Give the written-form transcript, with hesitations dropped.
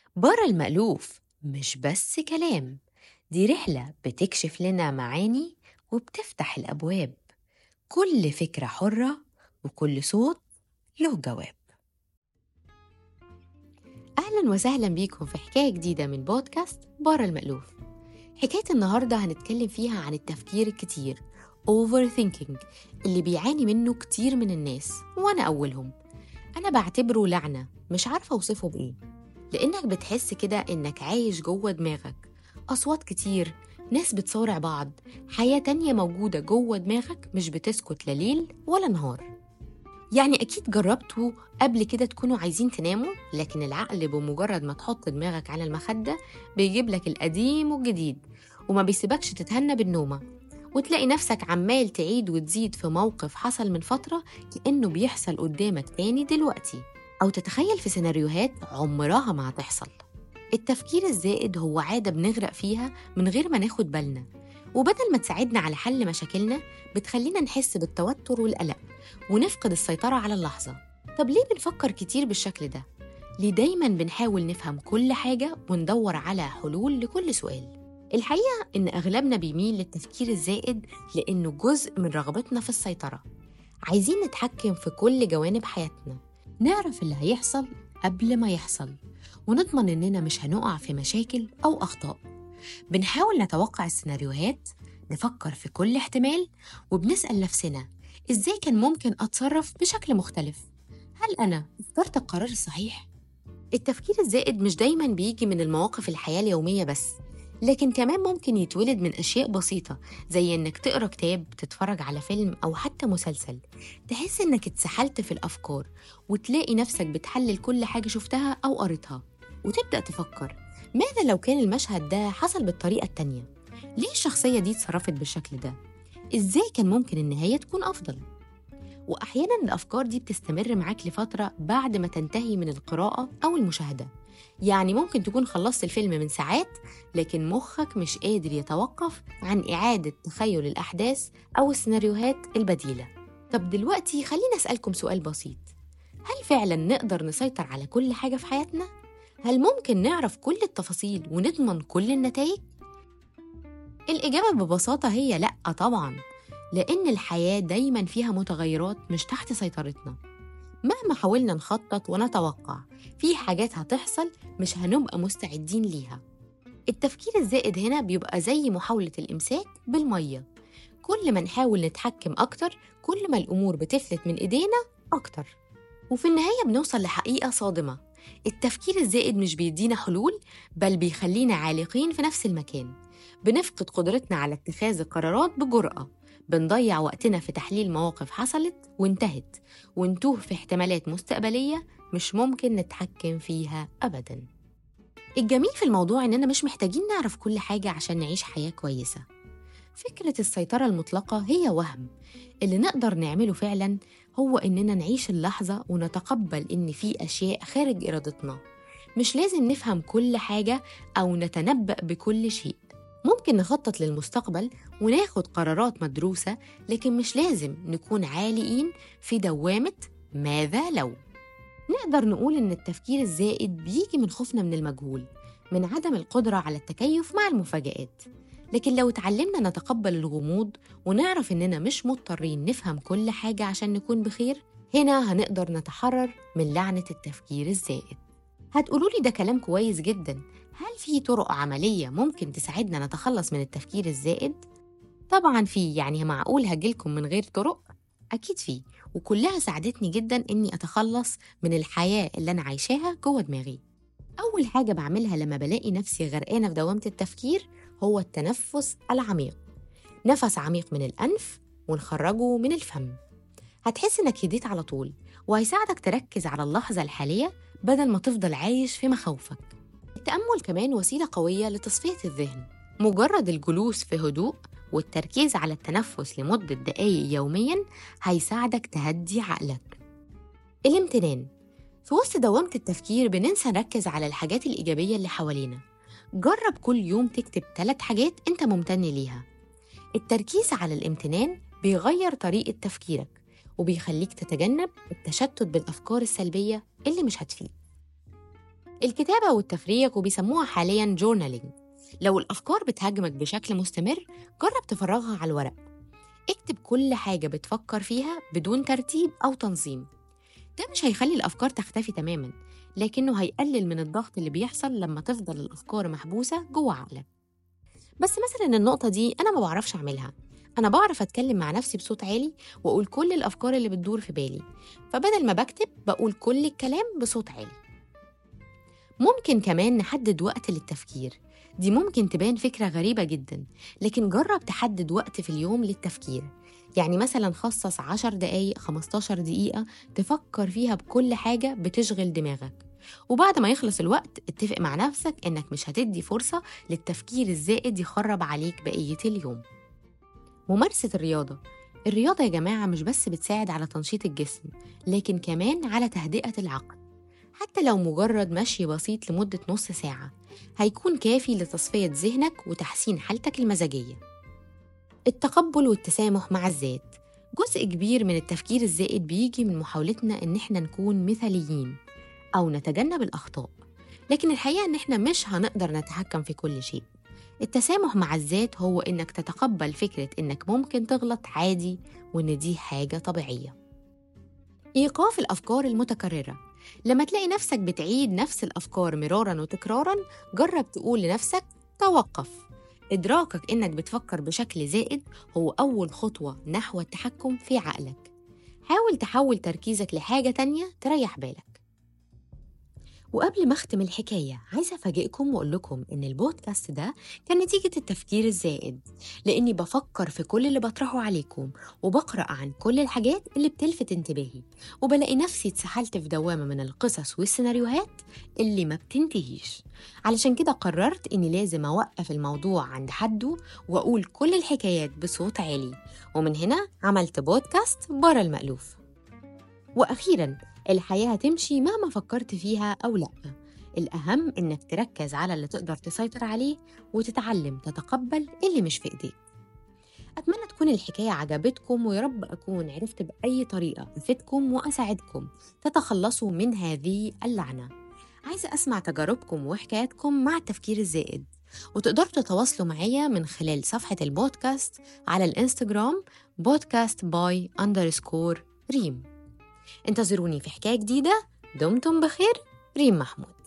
برا المألوف مش بس كلام، دي رحلة بتكشف لنا معاني وبتفتح الأبواب. كل فكرة حرة وكل صوت له جواب. أهلا وسهلا بيكم في حكاية جديدة من بودكاست برا المألوف. حكاية النهاردة هنتكلم فيها عن التفكير الكتير overthinking اللي بيعاني منه كتير من الناس وأنا أولهم. أنا بعتبره لعنة، مش عارفة أوصفه بإيه، لأنك بتحس كده إنك عايش جوه دماغك، أصوات كتير، ناس بتصارع بعض، حياة تانية موجودة جوه دماغك مش بتسكت لا ليل ولا نهار. يعني أكيد جربتوا قبل كده تكونوا عايزين تناموا، لكن العقل بمجرد ما تحط دماغك على المخدة بيجيب لك القديم والجديد وما بيسيبكش تتهنى بالنومة، وتلاقي نفسك عمال تعيد وتزيد في موقف حصل من فترة كأنه بيحصل قدامك تاني دلوقتي، أو تتخيل في سيناريوهات عمرها ما هتحصل. التفكير الزائد هو عادة بنغرق فيها من غير ما ناخد بالنا، وبدل ما تساعدنا على حل مشاكلنا بتخلينا نحس بالتوتر والقلق ونفقد السيطرة على اللحظة. طب ليه بنفكر كتير بالشكل ده؟ ليه دايما بنحاول نفهم كل حاجة وندور على حلول لكل سؤال؟ الحقيقة إن أغلبنا بيميل للتفكير الزائد لأنه جزء من رغبتنا في السيطرة. عايزين نتحكم في كل جوانب حياتنا، نعرف اللي هيحصل قبل ما يحصل، ونضمن إننا مش هنقع في مشاكل أو أخطاء. بنحاول نتوقع السيناريوهات، نفكر في كل احتمال، وبنسأل نفسنا إزاي كان ممكن أتصرف بشكل مختلف؟ هل أنا اخترت القرار الصحيح؟ التفكير الزائد مش دايماً بيجي من المواقف الحياة اليومية بس، لكن كمان ممكن يتولد من أشياء بسيطة زي إنك تقرأ كتاب، تتفرج على فيلم أو حتى مسلسل، تحس إنك اتسحلت في الأفكار وتلاقي نفسك بتحلل كل حاجة شفتها أو قريتها، وتبدأ تفكر ماذا لو كان المشهد ده حصل بالطريقة التانية؟ ليه الشخصية دي اتصرفت بالشكل ده؟ إزاي كان ممكن النهاية تكون أفضل؟ وأحياناً الأفكار دي بتستمر معاك لفترة بعد ما تنتهي من القراءة أو المشاهدة. يعني ممكن تكون خلصت الفيلم من ساعات، لكن مخك مش قادر يتوقف عن إعادة تخيل الأحداث أو السيناريوهات البديلة. طب دلوقتي خلينا أسألكم سؤال بسيط، هل فعلاً نقدر نسيطر على كل حاجة في حياتنا؟ هل ممكن نعرف كل التفاصيل ونضمن كل النتائج؟ الإجابة ببساطة هي لأ طبعاً، لأن الحياة دايماً فيها متغيرات مش تحت سيطرتنا. مهما حاولنا نخطط ونتوقع، في حاجات هتحصل مش هنبقى مستعدين ليها. التفكير الزائد هنا بيبقى زي محاولة الإمساك بالمية، كل ما نحاول نتحكم أكتر كل ما الأمور بتفلت من إيدينا أكتر، وفي النهاية بنوصل لحقيقة صادمة. التفكير الزائد مش بيدينا حلول، بل بيخلينا عالقين في نفس المكان، بنفقد قدرتنا على اتخاذ القرارات بجرأة، بنضيع وقتنا في تحليل مواقف حصلت وانتهت، ونتوه في احتمالات مستقبلية مش ممكن نتحكم فيها أبداً. الجميل في الموضوع إننا مش محتاجين نعرف كل حاجة عشان نعيش حياة كويسة. فكرة السيطرة المطلقة هي وهم، اللي نقدر نعمله فعلاً هو إننا نعيش اللحظة ونتقبل إن في أشياء خارج إرادتنا. مش لازم نفهم كل حاجة أو نتنبأ بكل شيء. ممكن نخطط للمستقبل وناخد قرارات مدروسة، لكن مش لازم نكون عالقين في دوامة ماذا لو. نقدر نقول إن التفكير الزائد بيجي من خوفنا من المجهول، من عدم القدرة على التكيف مع المفاجآت. لكن لو اتعلمنا نتقبل الغموض ونعرف إننا مش مضطرين نفهم كل حاجة عشان نكون بخير، هنا هنقدر نتحرر من لعنة التفكير الزائد. هتقولولي ده كلام كويس جدا، هل في طرق عملية ممكن تساعدنا نتخلص من التفكير الزائد؟ طبعا في، يعني معقول هجيلكم من غير طرق؟ أكيد في، وكلها ساعدتني جدا إني أتخلص من الحياة اللي أنا عايشاها جوه دماغي. أول حاجة بعملها لما بلاقي نفسي غرقانة في دوامة التفكير هو التنفس العميق. نفس عميق من الأنف ونخرجه من الفم، هتحس إنك هديت على طول، وهيساعدك تركز على اللحظة الحالية بدل ما تفضل عايش في مخاوفك. التأمل كمان وسيلة قوية لتصفية الذهن، مجرد الجلوس في هدوء والتركيز على التنفس لمدة دقايق يومياً هيساعدك تهدي عقلك. الامتنان، في وسط دوامة التفكير بننسى نركز على الحاجات الإيجابية اللي حوالينا. جرب كل يوم تكتب 3 حاجات أنت ممتن ليها. التركيز على الامتنان بيغير طريقة تفكيرك وبيخليك تتجنب التشتت بالأفكار السلبية اللي مش هتفيد. الكتابة والتفريغ، وبيسموها حالياً journaling. لو الأفكار بتهاجمك بشكل مستمر، جرب تفرغها على الورق. اكتب كل حاجة بتفكر فيها بدون ترتيب أو تنظيم. ده مش هيخلي الأفكار تختفي تماماً، لكنه هيقلل من الضغط اللي بيحصل لما تفضل الأفكار محبوسة جوه عقلك. بس مثلاً النقطة دي أنا ما بعرفش أعملها. أنا بعرف أتكلم مع نفسي بصوت عالي وأقول كل الأفكار اللي بتدور في بالي، فبدل ما بكتب بقول كل الكلام بصوت عالي. ممكن كمان نحدد وقت للتفكير. دي ممكن تبان فكرة غريبة جدا، لكن جرب تحدد وقت في اليوم للتفكير. يعني مثلا خصص 10 دقايق 15 دقيقة تفكر فيها بكل حاجة بتشغل دماغك، وبعد ما يخلص الوقت اتفق مع نفسك إنك مش هتدي فرصة للتفكير الزائد يخرب عليك بقية اليوم. ممارسة الرياضة يا جماعة مش بس بتساعد على تنشيط الجسم، لكن كمان على تهدئة العقل. حتى لو مجرد مشي بسيط لمدة نص ساعة هيكون كافي لتصفية ذهنك وتحسين حالتك المزاجية. التقبل والتسامح مع الذات. جزء كبير من التفكير الزائد بيجي من محاولتنا إن احنا نكون مثاليين أو نتجنب الأخطاء، لكن الحقيقة إن احنا مش هنقدر نتحكم في كل شيء. التسامح مع الذات هو إنك تتقبل فكرة إنك ممكن تغلط عادي، وإن دي حاجة طبيعية. إيقاف الأفكار المتكررة. لما تلاقي نفسك بتعيد نفس الأفكار مرارا وتكرارا، جرب تقول لنفسك توقف. إدراكك إنك بتفكر بشكل زائد هو أول خطوة نحو التحكم في عقلك. حاول تحول تركيزك لحاجة تانية تريح بالك. وقبل ما أختم الحكاية، عايزة أفاجئكم وأقول لكم إن البودكاست ده كان نتيجة التفكير الزائد، لأني بفكر في كل اللي بطرحه عليكم، وبقرأ عن كل الحاجات اللي بتلفت انتباهي، وبلاقي نفسي اتسحلت في دوامة من القصص والسيناريوهات اللي ما بتنتهيش. علشان كده قررت إني لازم أوقف الموضوع عند حده وأقول كل الحكايات بصوت عالي، ومن هنا عملت بودكاست برا المألوف. وأخيراً، الحياة هتمشي مهما فكرت فيها أو لأ. الأهم إنك تركز على اللي تقدر تسيطر عليه، وتتعلم تتقبل اللي مش في إيديك. أتمنى تكون الحكاية عجبتكم، ويا رب أكون عرفت بأي طريقة أفيدكم وأساعدكم تتخلصوا من هذه اللعنة. عايزة أسمع تجاربكم وحكاياتكم مع التفكير الزائد، وتقدروا تتواصلوا معايا من خلال صفحة البودكاست على الإنستغرام podcast by_ريم. انتظروني في حكاية جديدة. دمتم بخير. ريم محمود.